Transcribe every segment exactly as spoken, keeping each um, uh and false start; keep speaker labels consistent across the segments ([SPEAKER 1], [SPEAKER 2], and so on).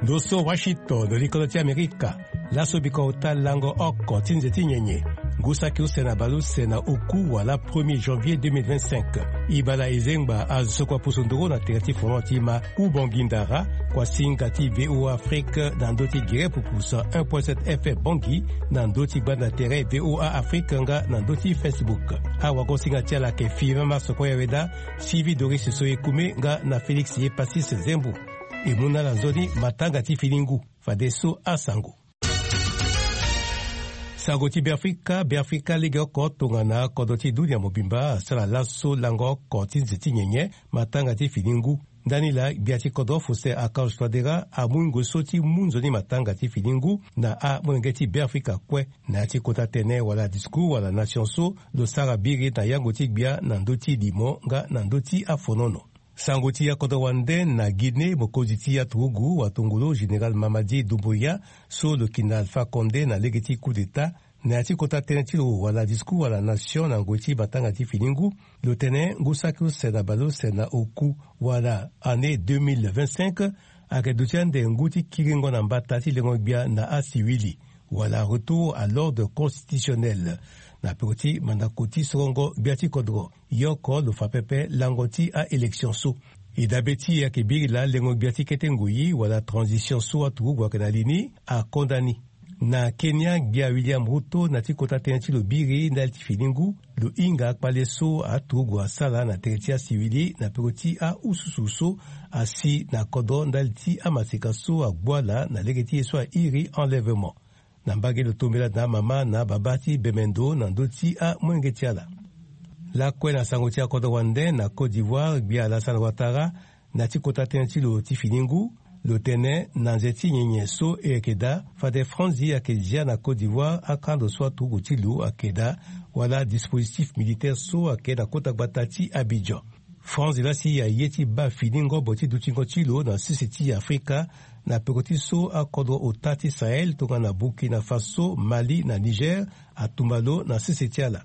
[SPEAKER 1] Ndoso Washington de l'Ikoloti Amerika. Laso bikota lango oko tinzeti nyenye. Gusaki usena balu sena oku wala premier janvier deux mille vingt-cinq. Ibala ezengba azokwa pusunduro na terati fonotima ubongindara kwa singati V O A Afrique dans doti gire pupusa un virgule sept F M bongi dans doti banda tere V O A Afrique nga dans doti Facebook. Awa ko singati ala ke fiva masoko yaweda Sivi Doris Soyekume nga na Felix Yepasis Zembu. Imuna la zoni matanga ti filingu fadeso asango. Sagoti Biafrika, Biafrika lege oko tongana kodoti dunia mobimba sala laso lango koti nzeti nyenye matanga ti filingu. Danila biati kodo fose akao swadera a mungo soti munzoni matanga ti filingu na a mwengeti Biafrika kwe na ti kota tene wala disku wala nation so lo sara biri na yangoti bia na ndoti limo nga na ndoti afonono. Sangoti ya kodo wande na Guinée mokoziti ya Togo watongolo General Mamadi Doumbouya so le kina Alpha Condé na legeti coup d'état na ati kota tenetilo wala disku wala nation na ngoti batanga ti filingu le tene ngusaku sena balo sena oku wala année deux mille vingt-cinq akedutian de nguti kiringo na mbatati lengo bia na asiwili wala retour à l'ordre constitutionnel. Na pekoti mandakoti sorongo biati kodro yoko lo fapepe langoti a élection so idabeti ya kebiri la lengo biati ketengoyi wala transition so atu gwa kanalini a kondani na Kenya bia William Ruto na tikota tenchi lo biri ndalti filingu lo inga pale so atu gwa sala na teretia civili na pekoti a usususo asi na kodo ndalti a masika so a gwala na legeti so a iri enlèvement. Nambage lo tombela na mama na babati bemendo na ndoti a mwengetiala. La kwe na sangoti a kodo wande na Côte d'Ivoire bia la San Ouattara na tikota tenchi lo tifiningu lo tene na nzeti nyenye so e akeda fade franzi akedia na Côte d'Ivoire akando so tugu tilu akeda wala dispositif militaire so akeda kota batati Abidjan. France lasi ya yeti ba finingo boti dutingo tilo na sisiti Afrika na pekoti so akodo otati Sahel tonga na Burkina Faso, Mali na Niger atumbalo na sisiti ala.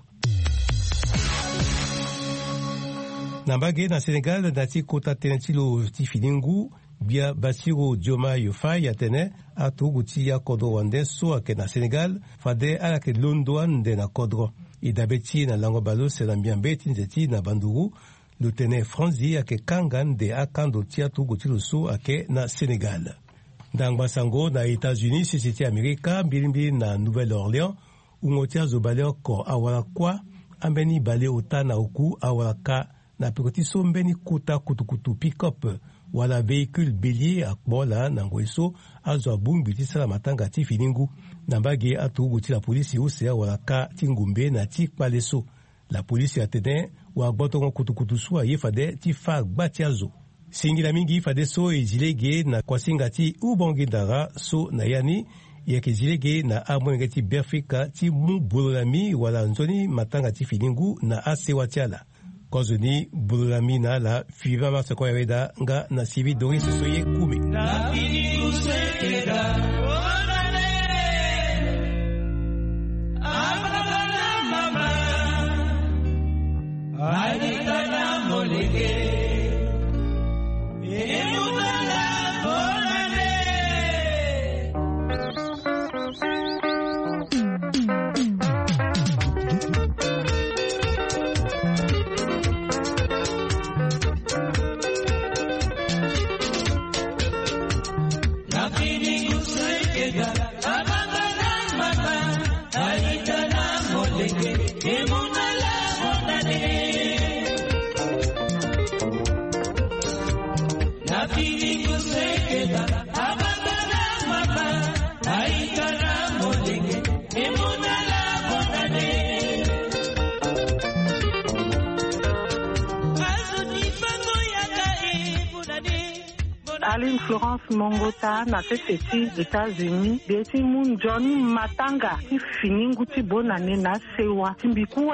[SPEAKER 1] Nambage na Senegal na ti kota tenetilo ti finingu bia Bassirou Diomaye Faye atene atuguti ya kodo wande so ake na Senegal fade ala ke londouan de na kodro idabeti na lango balo se na mbiambeti nzeti na banduru lutene franzi ake kangan de akando tia tuguti luso ake na Senegal. Dangba sango na États-Unis sisiti Amerika mbilimbi na Nouvelle-Orléans ungotia zobale ko awala kwa ambeni bale otana oku awala ka na pekoti so mbeni kuta kutukutu pick-up wala véhicule bélier akbola na ngweso azwa bumbi ti sala matanga ti finingu nambage atugu ti la polisi use wala ka ti ngumbe na ti kpaleso. La polisi atene wa gbotongo kutukutu so aye fade ti fa gba ti azo. Singila mingi fade so e zilege na kwa singa ti ubongi dara so na yani yeke zilege na amwenge ti Biafrika ti mu bololami wala nzoni matanga ti finingu na asewa ti ala. Kozoni bulami na la fiva masako yaweda nga na Sivi Doris Soyekume. Na finingu sekeda onane amana mama anikana molege
[SPEAKER 2] Aline Florence Mongota na seseti États-Unis beti mun Johnny Matanga ti finingu ti bonane na sewa timbikuwe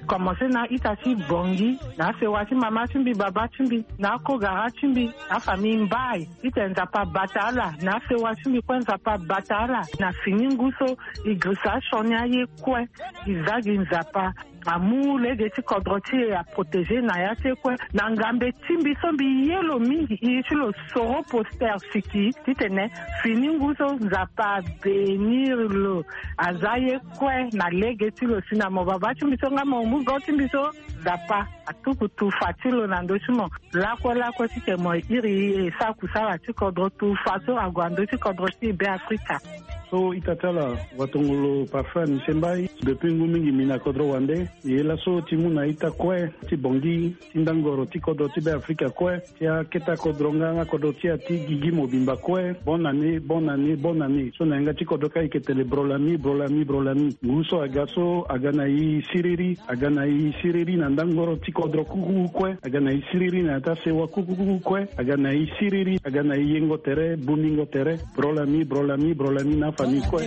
[SPEAKER 2] commencé na itati bongi na sewati mama timbi baba timbi na kogara timbi na famille mbai itenza pa batala na sewati timbi kwenza pa batala na fininguso igrisa shonya ye kwe izagi nzapa amu lege ti kodroti a protéger na ya te kwe na ngambe timbi sombi yelo mingi ichilo soro poster fiki titene fininguso nzapa benir lo azaye kwe na lege ti lo sina mo baba timbi songa mo mu go timbi so zapa atuku tu fatilo na ndochimo lako lako tite mo iri sa kusala ti kodrotu faso agwando ti kodroti be Afrika.
[SPEAKER 3] So itatala watongolo parfum sembai depuis ngumingi mina kodro wande yela so timuna ita kwe ti bongi tindangoro ti kodro ti be Afrika kwe tia keta kodronga kodro ti ati gigi mobimba kwe bonne année bonne année bonne année so nanga ti kodro kai ketele brolami brolami brolami nguso agaso agana yi siriri agana yi siriri na ndangoro ti kodro kuku kwe agana yi siriri na ta sewa kuku kwe agana yi siriri agana yi yengo tere buningo tere brolami brolami brolami na famille quoi.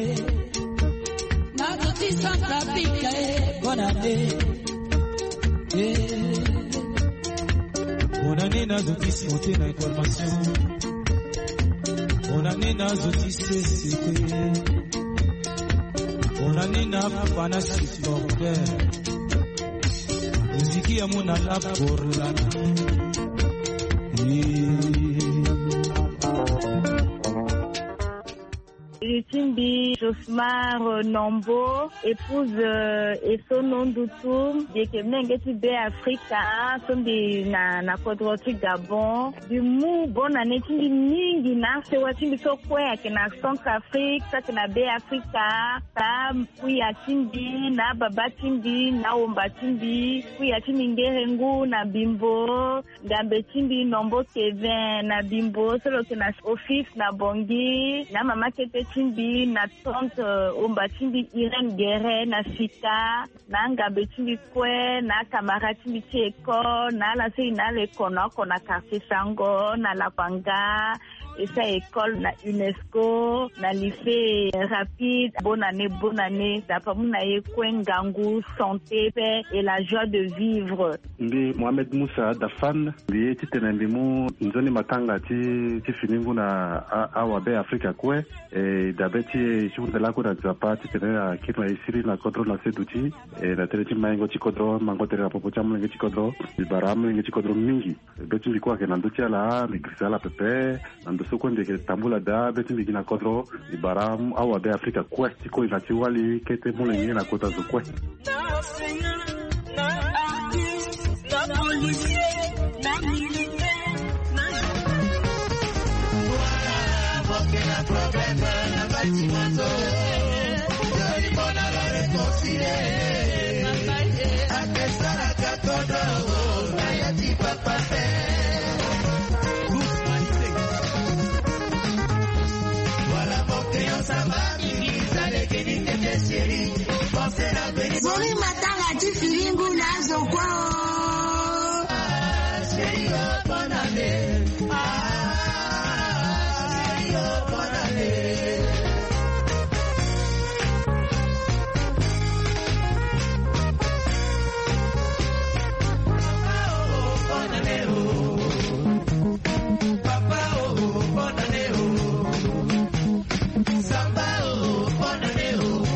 [SPEAKER 4] Bonne année. Bonne année na zoti sote na information. Bonne année na zoti seseke. Bonne année na fana supporter. Muziki ya mona la pour
[SPEAKER 5] Timbi Josmar Nombo, épouse euh, et son nom d'outoum, de Kemengeti B Africa, Sombi na na Kodroti Gabon, du mou bonne année Timbi Ningi na sewa Timbi Sokwe ke na Centrafrique, ça ke na B Africa, ta Puya Timbi na Baba Timbi na Omba Timbi, Puya Timbi Ngerengu na Bimbo, Gambe Timbi Nombo Kevin na Bimbo, solo ke na office na Bongi, na Mama Kete Timbi na tante Omba Timbi Irene Guerre na Sita na Ngabe Timbi Kwe na Kamara Timbi Tieko na la se na le kona kona quartier Sango na La Panga et sa école na UNESCO na lycée rapide. Bonne année, bonne année. D'après mon aïe Kwengangu, santé, paix et la joie de vivre.
[SPEAKER 6] Ndi Mohamed Moussa Dafan, ndi titene ndimu nzoni matanga ti ti finingu na awabe Afrika kwe e dabeti shunde lako na zapa titene na kitu na isiri na kodro na seduti e na tele ti maingo ti kodro mango tere apopo chamu nge ti kodro ibaramu nge ti kodro mingi beti ndikuwa ke nanduti ala migrisala pepe nandu sukonde ke tambula da beti ndikina kodro ibaramu awabe Afrika kwe tiko inati wali kete mule nge na kota zo kwe na policier, na militaire, na voilà, porque la problème, la bâtiment, je bon à la réconcilier, à que ça la cacodo, na ya di papa voilà, porque on s'en va, mimi, ça les guénis de tes chéris, pensez la béni.
[SPEAKER 7] Zori matanga ti filingu nazo kwao. Bonne année, ah, bonne année. Bonne année, oh. Papa, oh, bonne année, oh. Samba, oh, bonne année,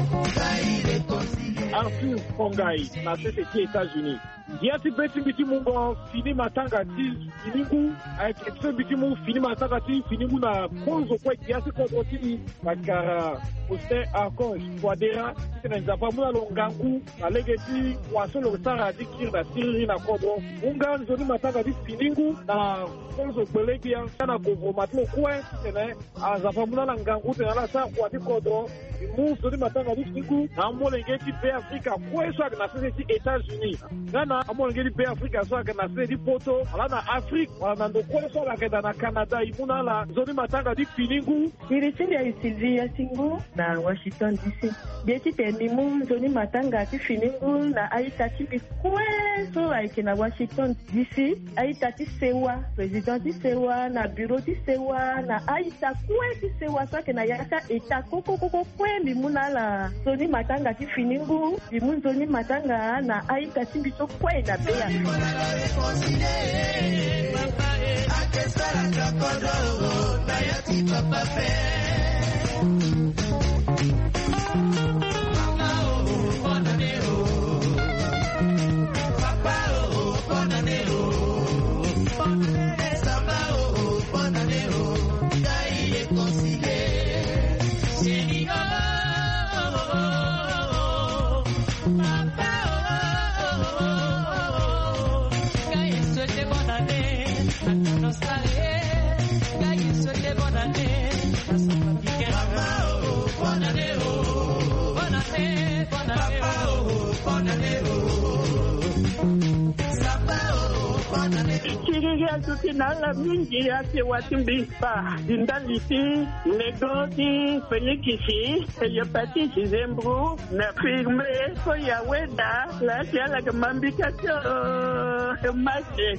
[SPEAKER 7] oh.
[SPEAKER 8] Arthur Fongai, na C C T États-Unis. Diati beti biti mungo fini matanga ti finingu aiketse biti mungo fini matanga ti finingu na konzo kwa diati kodro ti makara poste akos kwadera tena nzapa muna longangu na legeti wasolo sara dikir na siri na kodro unga nzoni matanga ti finingu na konzo kwelegia na govo matlo kwa tena azapa muna langangu tena la sa kwa ti kodro mu nzoni matanga ti finingu na mole ngeti pe Afrika kwa so na C C T États-Unis ngana amo ngeli pe Afrika so kana se di poto ala na Afrique wala na ndoko so la kenda na Canada imuna la zoni matanga di finingu
[SPEAKER 2] Direction ya Sylvia Singu na Washington D C. Bieti temimu zoni matanga ti finingu na aita ti bikwezo aike na Washington D C. Aita ti sewa, president ti sewa na bureau ti sewa na aita kwe ti sewa so ke na yaka eta koko koko kwe limuna la zoni matanga ti finingu. Limu zoni matanga na aita ti biso kwe na beya. Nala mingi ate watimbi pa dindaliti negoti fenikisi eyapati zembru na firme ko ya weda la tiala kamambika to mache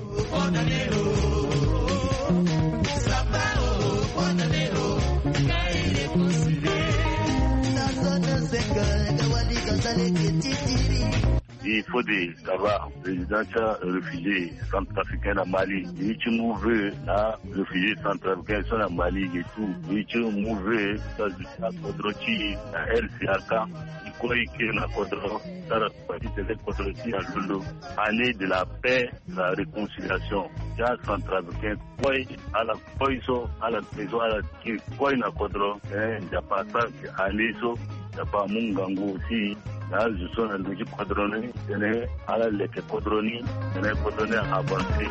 [SPEAKER 9] Il faut des savoir président réfugiés centrafricains à Mali. Il tu mouvé là réfugiés centrafricains sont à Mali et tout. Il tu mouvé ça du Kodroti à L C A K. Il croit que la Kodro ça la partie de la Kodroti à Lolo. Année de la paix, la réconciliation. Ya centrafricain quoi à la poison à la maison à la qui quoi na Kodro eh il y a pas ça année so il y a pas Mungango aussi. Là, je suis un petit quadronné, je n'ai pas les quadronné, je n'ai pas donné à avancer.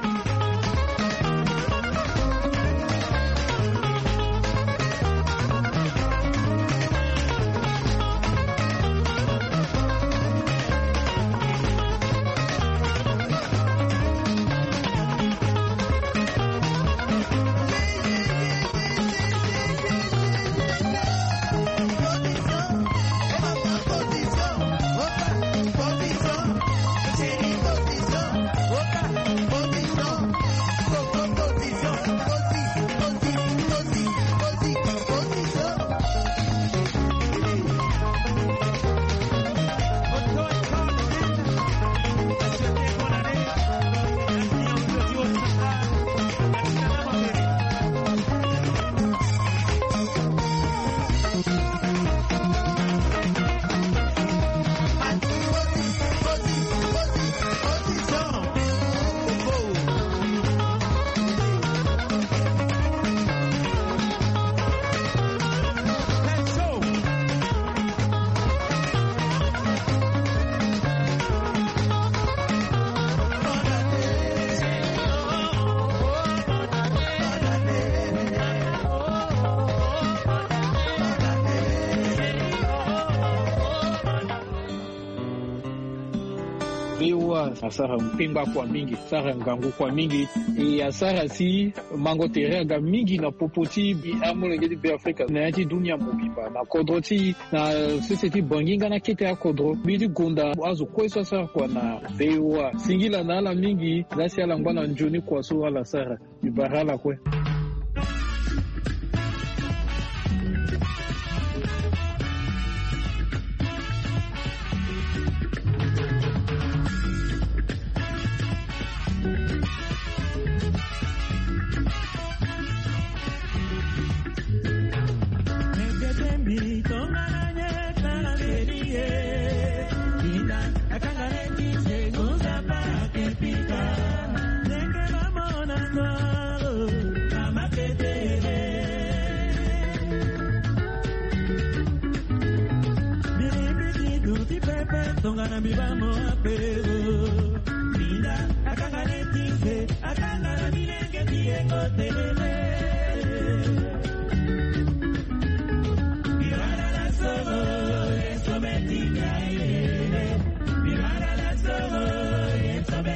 [SPEAKER 10] Asara mpimba kwa mingi, asara ngangu kwa mingi, e asara si mango terega mingi na popoti bi amolengeti be Afrika na yati dunia mobimba na kodroti na society banginga na kete ya kodro bidi gonda azu kweso asara kwa na bewa singila na ala mingi lasi ala ngwana njoni kwa so ala asara ibarala kwe.
[SPEAKER 4] Tongana mibamo apero Mida akangane tise akangana minenge tiengo telele Mirada la sogo eso me tika ele Mirada la sogo eso me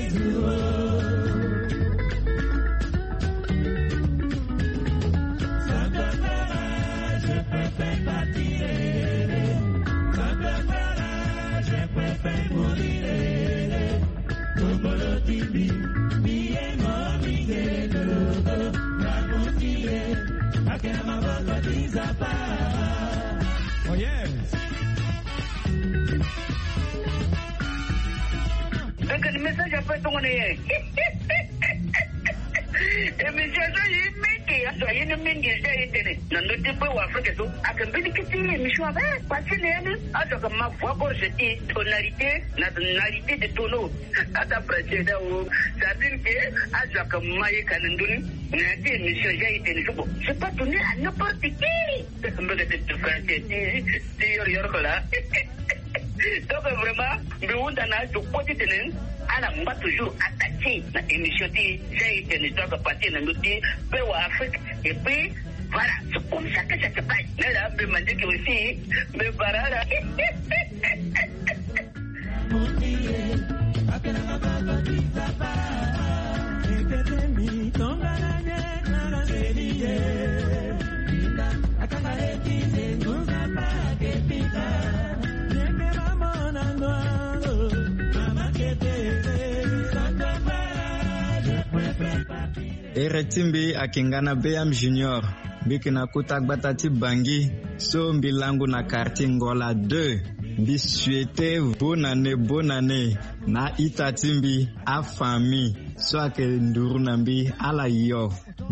[SPEAKER 4] Oh yes.
[SPEAKER 11] Donc le message après ton est. Et mais j'ai eu mingi, j'ai eu mingi, j'ai été. Non, ne te pas Afrique so. A que bien que tu es michou avec. Parce que les a que ma voix pour jeter tonalité, la tonalité de tono. À ta précédent où ça dit que a que maï cananduni. N'a été michou, j'ai été michou. Je pas donner à n'importe qui. C'est comme de te faire tu tu yor là. Donc vraiment, nous on a tout côté tenant. Alors, on va toujours attaquer la émission qui j'ai été une histoire de partir dans notre pays Afrique. Et puis, voilà, c'est comme ça que ça se passe. Mais là, je me dis que aussi, mais voilà là.
[SPEAKER 12] Eretimbi akingana Beyam Junior bikina kutakbatati bangi so mbilangu na quartier Ngola deux bi souhaiter bonne année bonne année na itatimbi a famille so ake nduru nambi ala yo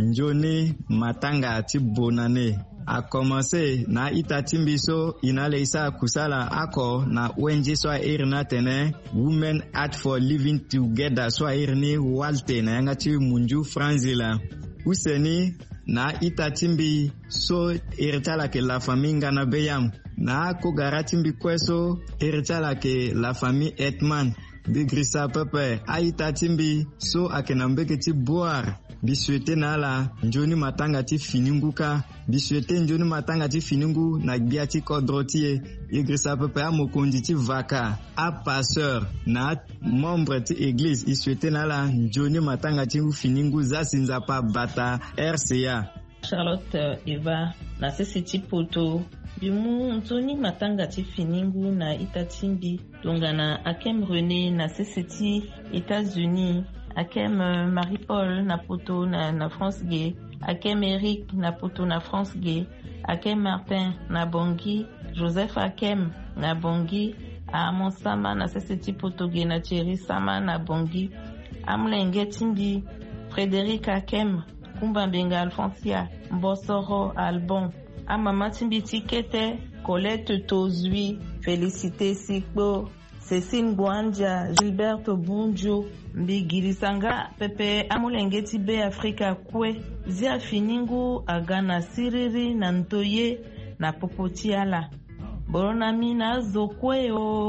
[SPEAKER 12] njoni matanga ati bonne année a commencé na itatimbi so inale isa kusala ako na O N G so irna tene Women Art for Living Together so irni walte na yangati munju franzila useni na itatimbi so iritala ke la famille ngana Beyam na ko garatimbi kweso iritala ke la famille Etman bigrisa pepe a itatimbi so akenambeke ti boar biswete na la njoni matanga ti fininguka biswete njoni matanga ti finingu na gbia ti kodrotie igrisa pepe a mokondi ti vaka a passeur na membre ti église iswete na la njoni matanga ti finingu za sinza pa bata R C A.
[SPEAKER 13] Charlotte Eva na sisi ti poto bimu ntoni matanga ti finingu na itatimbi tongana akem René na sisi ti États-Unis akem Marie-Paul na poto na, na France Gay, akem Eric na poto na France Gay, akem Martin na Bongi, Joseph akem na Bongi, Amon Sama na seseti poto Gay na Thierry Sama na Bongi, Amlenge Timbi, Frédéric akem, Kumba Benga Alfonsia, Mbosoro Albon, Amama Timbi Tikete, Colette Tozui, Félicité Sikbo, Cécile Bouandja, Gilberto Bunjo, Mbigirisanga, Pepe Amulengeti Be Afrika Kwe, Zia Finingu, Agana Siriri, Nantoye, na Popotiala. Boronami na Zokwe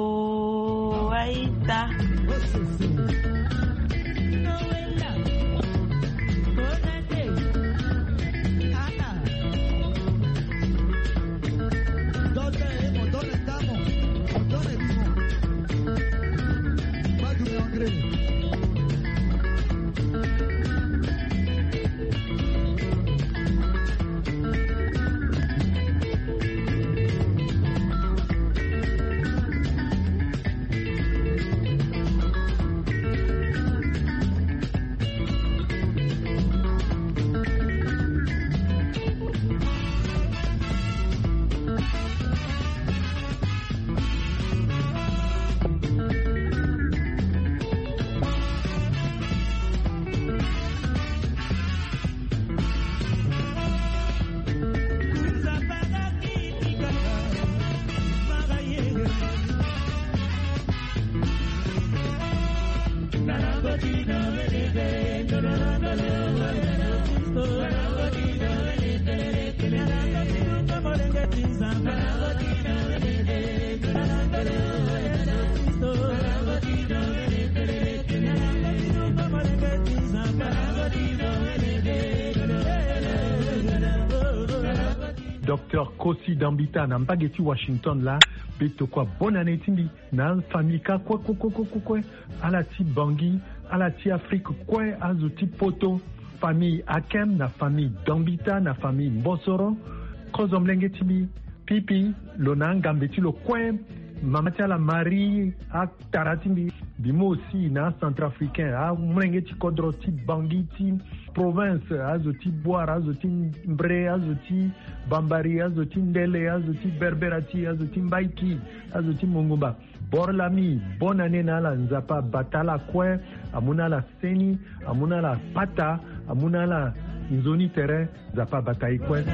[SPEAKER 13] o Aita.
[SPEAKER 14] Docteur Kosi Dambita na Mbageti Washington là beto kwa bonne année timbi na famille ka kwa kwa kwa kwa kwa ala ti bangi ala ti Afrique kwe azo ti poto famille Akem na famille Dambita na famille Mbosoro kozo mlenge tibi pipi lona ngambe ti lo kwe mama ti ala Marie a taratimbi bimo aussi na centrafricain a mlenge ti kodro ti Bangui ti province azo ti Boire azo ti Mbre azo ti Bambari azo ti Ndele azo ti Berberati azo ti Mbaiki azo ti Mongomba. Borlami, bonne année na la nzapa batala kwe, amuna la seni, amuna la pata, amuna la nzoni terrain, nzapa batai kwe.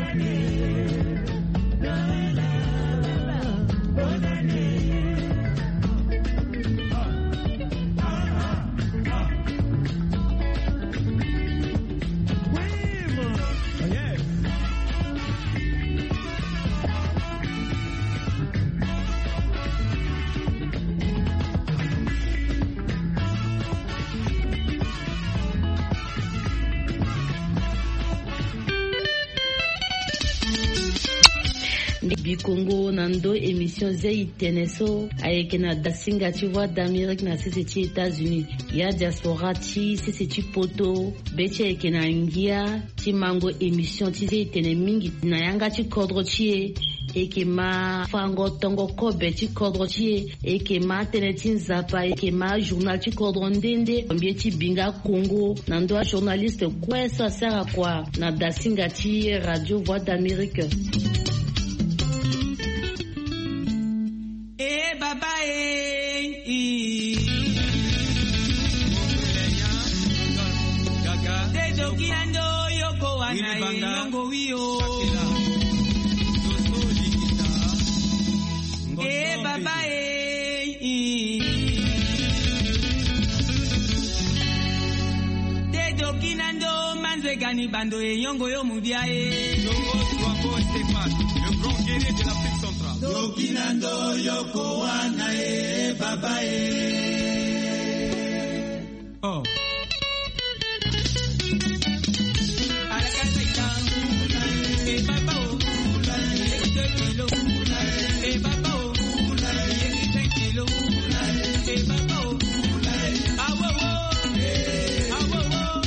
[SPEAKER 15] Congo nando émission zai teneso ayeke na dasinga ti voix d'Amérique na sisi ti États-Unis ya diaspora ti sisi ti poto be ti ayeke na ngia ti mango émission ti zai tene mingi na yanga ti kodro ti e eke ma fango tongo kobe ti kodro ti e eke ma tene ti nzapa eke ma journal ti kodro ndende mbie ti binga Congo nando a journaliste kue so asara kua na dasinga ti radio voix d'Amérique.
[SPEAKER 16] Gani bando e yongo yo mudia e Zongo Swambo Stéphane, le grand guerrier de l'Afrique centrale. Dokinando yoko wana e baba e. Oh. E baba o, e deux kilo, e baba o, e cinq kilo, e baba o, awo wo, awo wo.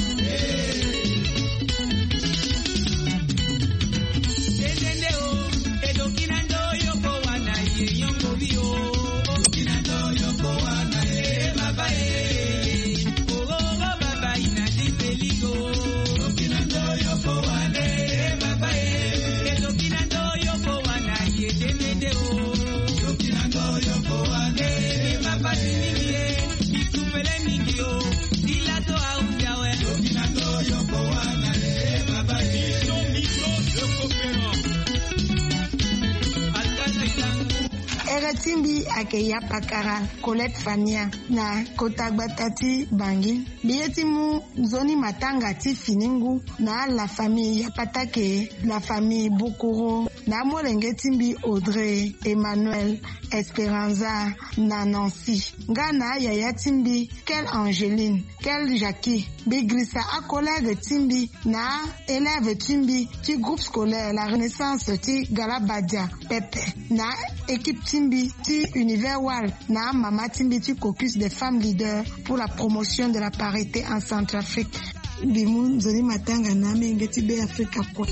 [SPEAKER 17] Timbi akeya pakara Colette Fania na Kotagbata ti Bangui bieti mu zoni matanga ti Finingu na la famille Yapatake la famille Bukuru na molenge timbi Audrey Emmanuel Esperanza na Nancy ngana yaya timbi Kel Angeline Kel Jackie Bigrissa a collègue timbi na élève timbi ti groupe scolaire la Renaissance ti Galabadia Pepe na équipe timbi ti Univers Wal na mama timbi ti caucus des femmes leaders pour la promotion de la parité en Centrafrique. Bimu nzoni matanga na menge ti be Afrika kwa.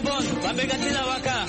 [SPEAKER 7] Gabon, Babegazila Waka.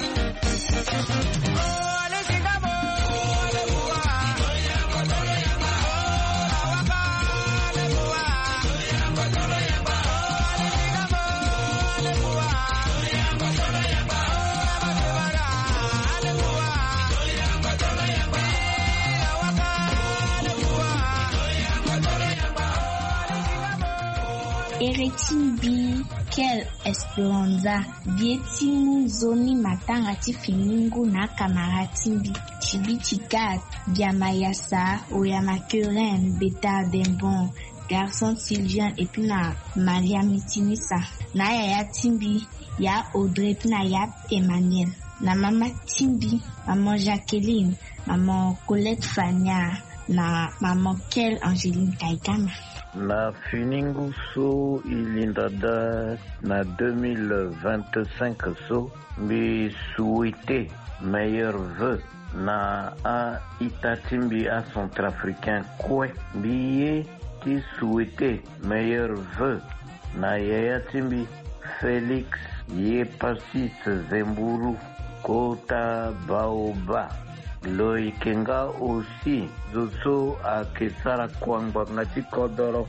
[SPEAKER 18] Eretimbi, quelle esperanza, vietimu zoni matanga tifiningu na kamaratimbi, chibichikat, biamayasa, oyamakuren, beta dembon, garçon Sylvian et puis na Maria Mitinisa, na yaya timbi, ya Audrey puis na ya Emmanuel, na mama timbi, maman Jacqueline, maman Colette Fania, na maman Kel Angéline Kaikama.
[SPEAKER 19] Na Finingu so ilindada na deux mille vingt-cinq so mi souhaité meilleur vœu na a itatimbi a centrafricain kwe biye qui souhaité meilleur vœu na yaya timbi Félix Yepasis Zemburu Kota Baoba Loikenga aussi Zoso a Kesara Kwangba Ngati Kodoro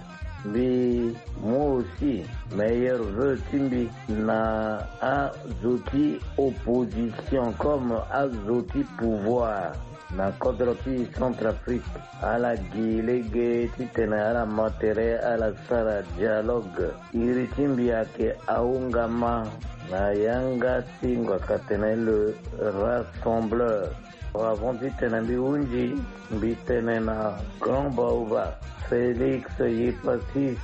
[SPEAKER 19] Bi moi aussi meilleur vœu Timbi na a Zoti opposition comme a Zoti pouvoir na Kodroti Centrafrique à la Guilege Titena à la Matere à la Sara dialogue Iritimbi ake Aungama na Yanga Singwa Katene le rassembleur avant d'être Unji, Bitenena, Grand Baouba, Félix Yepasis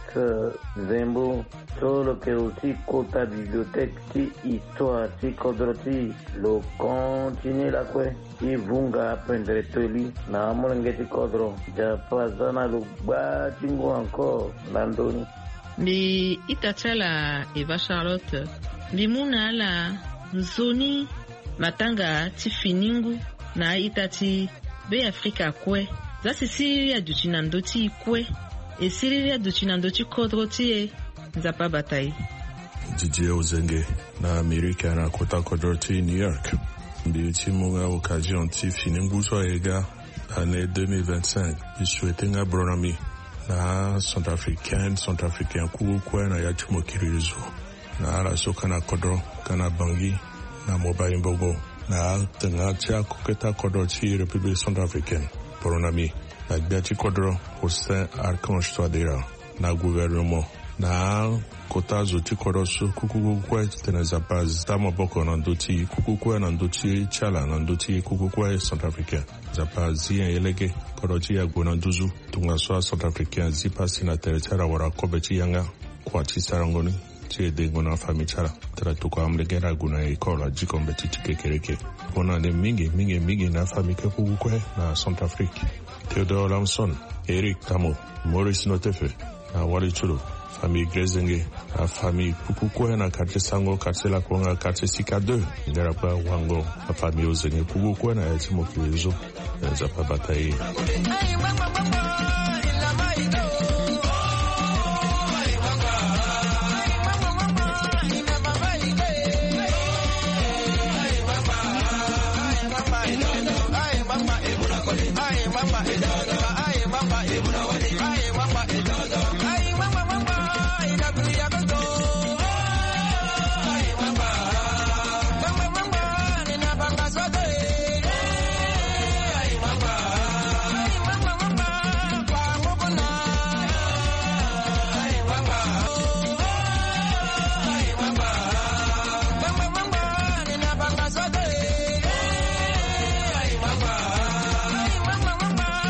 [SPEAKER 19] Zembo, solo che aussi Kota Bibliothèque, ti histoire, ti Kodroti, lo continue la kwe, ti vunga apprendre toli, na amolengeti Kodro, japazana lo batingo encore, landoni.
[SPEAKER 13] Bi itatala Eva Charlotte, bimuna la zoni matanga tifiningu, na itati be Afrika kwe za sisi ya duchinandoti kwe e siri ya duchinandoti kodroti e nzapa batai
[SPEAKER 20] Didier Ozenge na Amerika na Kota Kodroti New York bi timunga occasion ti finingu so ega année deux mille vingt-cinq je souhaitais nga bronami na centrafricain centrafricain ku kwe na ya tumo kirizo na ala so kana kodro kana bangi na mobile mbogo na tanga tia koketa kodoti République centrafricaine pour un ami na gati kodro Hussein Archange Touadéra na gouvernement na kota zoti kodoso kukukukwe tena zapaz tamo boko na ndoti kukukwe na ndoti chala na ndoti kukukwe centrafricain zapaz yen elege kodoti ya gonanduzu tunga soa centrafricain zipasi na territoire wara kobeti yanga kwa tisarangoni tie dengo na fami chala tera tuko amlegera guna ikola jikombe titikekereke ona de mingi mingi mingi na fami kukukwe na Centrafrique Theodore Lamson Eric Tamo Maurice Notefe na Wali Chulo famille Grezenge la famille Kukukwe na quartier Sango quartier La Konga quartier Sika deux ngara pa wango la famille Ozenge Kukukwe na yatimo kiwezo za pa bataye